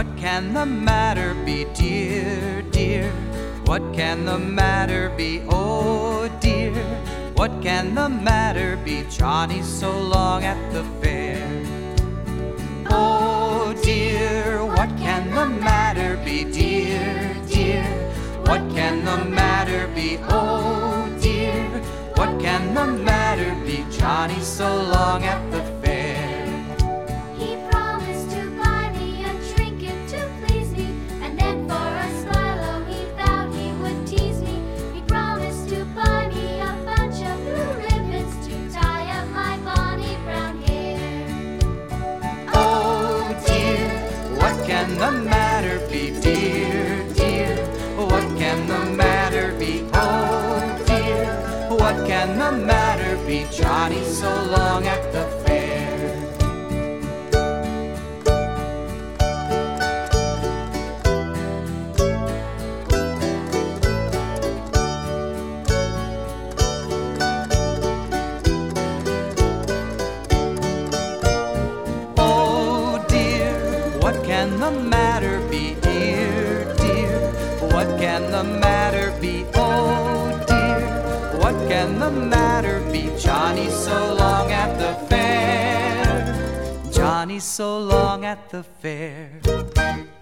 what can the matter be, dear, dear? What can the matter be, oh dear? What can the matter be, Johnny, so long at the fair? Oh dear, what can the matter be, dear, dear? What can the matter be, oh dear? What can the matter be, Johnny, so long at the fair? He promised to buy me a trinket to please me, and then for a smile, oh, he vowed he would tease me. He promised to buy me a bunch of blue ribbons to tie up my bonny brown hair. Oh dear, what can the matter be, dear, dear? What can the matter be, oh dear? What can the matter be, Johnny, so long at the fair? Oh dear, what can the matter be, dear, dear? What can the matter be, oh dear? What can the matter be, Johnny, so long at the fair? Johnny, so long at the fair.